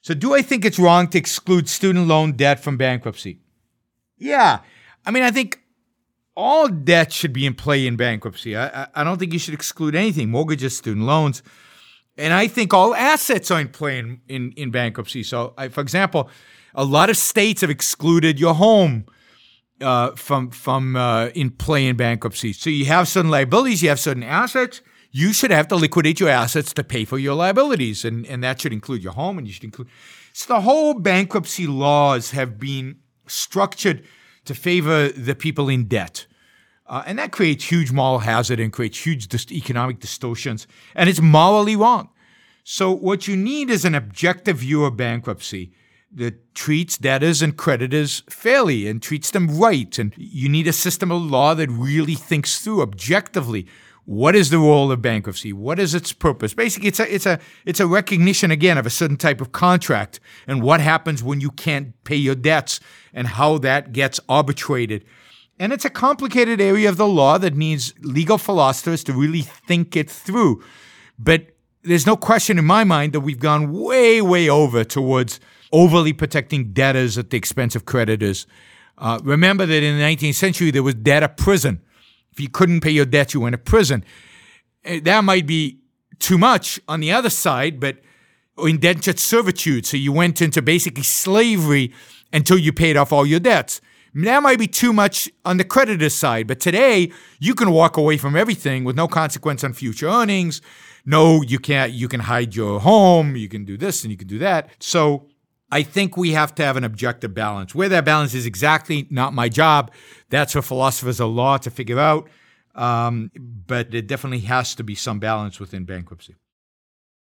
So do I think it's wrong to exclude student loan debt from bankruptcy? Yeah. I mean, I think all debt should be in play in bankruptcy. I don't think you should exclude anything, mortgages, student loans. And I think all assets are in play in bankruptcy. So, for example, a lot of states have excluded your home from in play in bankruptcy. So you have certain liabilities, you have certain assets. You should have to liquidate your assets to pay for your liabilities, and that should include your home, and you should include. So the whole bankruptcy laws have been structured to favor the people in debt. And that creates huge moral hazard and creates huge economic distortions, and it's morally wrong. So what you need is an objective view of bankruptcy that treats debtors and creditors fairly and treats them right. And you need a system of law that really thinks through objectively what is the role of bankruptcy? What is its purpose? Basically, it's a recognition, again, of a certain type of contract and what happens when you can't pay your debts and how that gets arbitrated. And it's a complicated area of the law that needs legal philosophers to really think it through. But there's no question in my mind that we've gone way, way over towards overly protecting debtors at the expense of creditors. Remember that in the 19th century, there was debtor prison. If you couldn't pay your debt, you went to prison. That might be too much on the other side, but indentured servitude. So you went into basically slavery until you paid off all your debts. That might be too much on the creditor's side, but today you can walk away from everything with no consequence on future earnings. No, you can't. You can hide your home. You can do this and you can do that. So I think we have to have an objective balance. Where that balance is exactly not my job. That's for philosophers of law to figure out. But there definitely has to be some balance within bankruptcy.